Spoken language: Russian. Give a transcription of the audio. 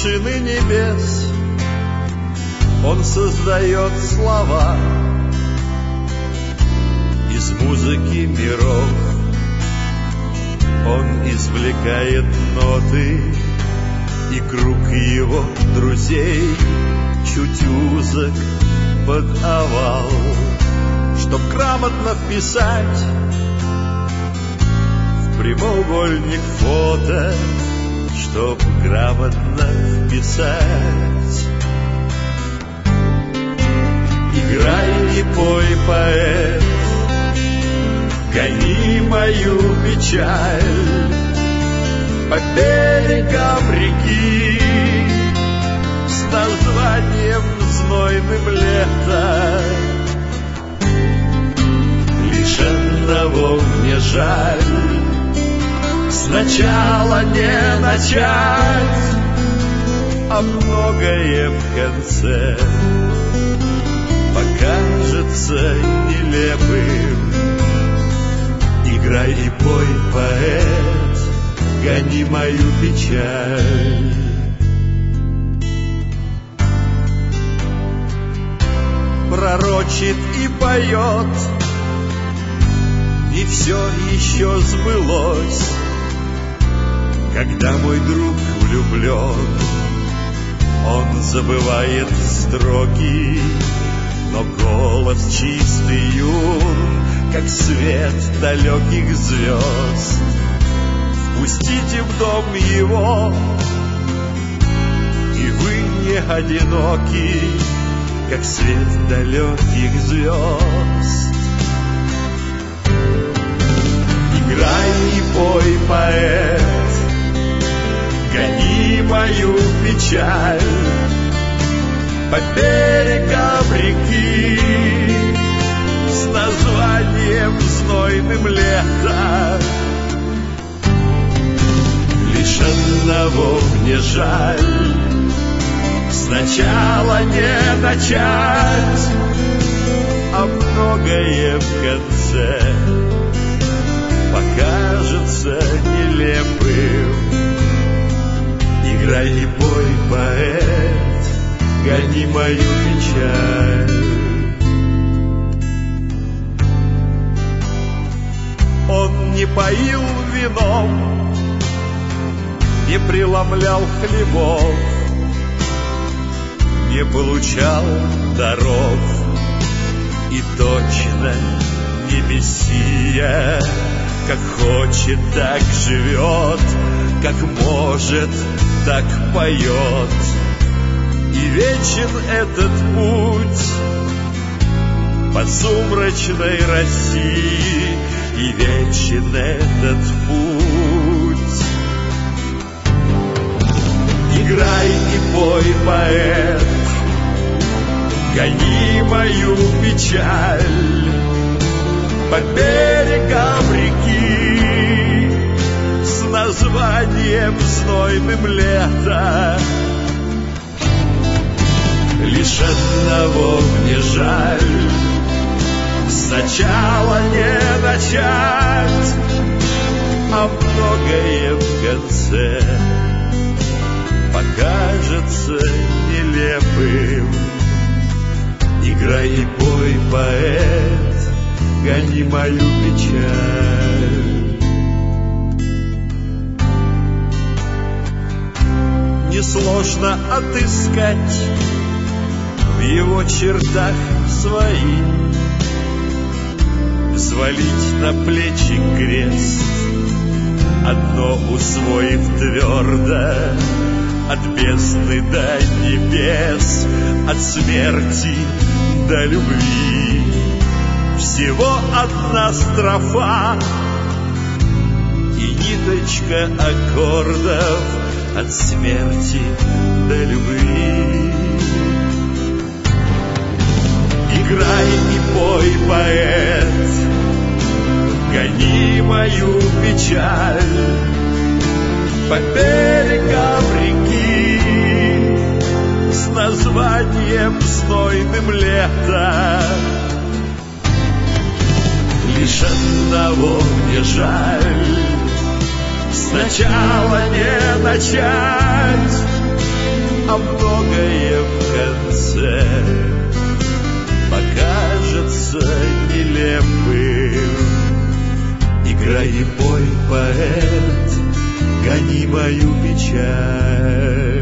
вершины небес Он создает слова из музыки миров. Он извлекает ноты, и круг его друзей чуть узок под овал, чтоб грамотно вписать в прямоугольник фото, чтоб грамотно вписать. Играй и пой, поэт, гони мою печаль по берегам реки с названием знойным лето. Лишь одного мне жаль, сначала не начать, а многое в конце покажется нелепым. Играй и пой, поэт, гони мою печаль. Пророчит и поет, не все еще сбылось. Когда мой друг влюблен, он забывает строки, но голос чистый юн, как свет далеких звезд. Впустите в дом его, и вы не одиноки, как свет далеких звезд. Играй и пой, поэт, гони мою печаль по берегам реки с названием знойным лето. Лишь одного мне жаль, сначала не начать, а многое в конце покажется нелепым. Играй и пой, поэт, гони мою печаль. Он не поил вином, не преломлял хлебов, не получал даров, и точно не мессия. Как хочет, так живет, как может, так поет. И вечен этот путь по сумрачной России, и вечен этот путь. Играй и пой, поэт, гони мою печаль по берегам реки с названием знойным лето. Лишь одного мне жаль, сначала не начать, а многое в конце покажется нелепым. Играй и пой, поэт, гони мою печаль. Несложно отыскать в его чертах свои, взвалить на плечи крест, одно усвоив твердо, от бездны до небес, от смерти до любви. Всего одна строфа и ниточка аккордов, от смерти до любви. Играй и пой, поэт, гони мою печаль по берегам реки с названием знойным лето. Лишь одного мне жаль, сначала не начать, а многое в конце покажется нелепым. Играй и пой, поэт, гони мою печаль.